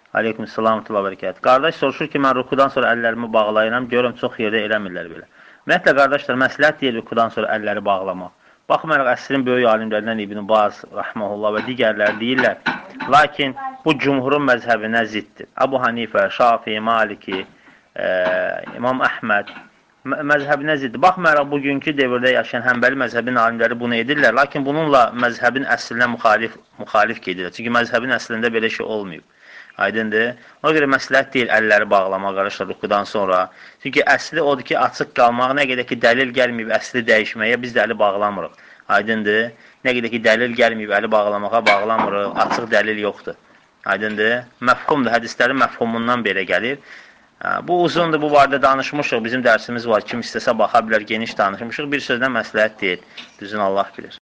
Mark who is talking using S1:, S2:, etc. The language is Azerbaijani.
S1: Aleykümselam və bərəkət. Qardaş soruşur ki, mən rükudan sonra əllərimi bağlayıram, görürəm çox yerdə eləmirlər belə. Ümumiyyətlə, qardaşlar, məsləhət deyil rükudan sonra əlləri bağlamaq. Baxmayaraq, əsrin böyük alimlərindən İbn Baz, rəhməhullah və digərləri deyirlər. Lakin bu cumhurun məzhəbinə ziddir. Əbu Hanifə, Şafi, Maliki, İmam Əhməd məzhəbinə ziddir. Baxmayaraq, bugünkü devirdə yaşayan Həmbəli məzhəbinin alimləri bunu edirlər. Lakin bununla məzhəbin əslinə müxalif gedirlər. Çünki məzhəbin əslində belə şey olmayıb. Aydındır. Ona görə məsləhət deyil əlləri bağlamaq qardaşlar rükudan sonra. Çünki əsli odur ki, açıq qalmaq, nə qədər ki, dəlil gəlməyib əsli dəyişməyə, biz də əli bağlamırıq. Aydındır. Nə qədər ki, dəlil gəlməyib əli bağlamağa bağlamırıq, açıq dəlil yoxdur. Aydındır. Məfhumdur, hədislərin məfhumundan belə gəlir. Bu uzundur, bu barədə danışmışıq, bizim dərsimiz var, kim istəsə baxa bilər, geniş danışmışıq. Bir sözdən məsləhət deyil, düzün Allah bilir.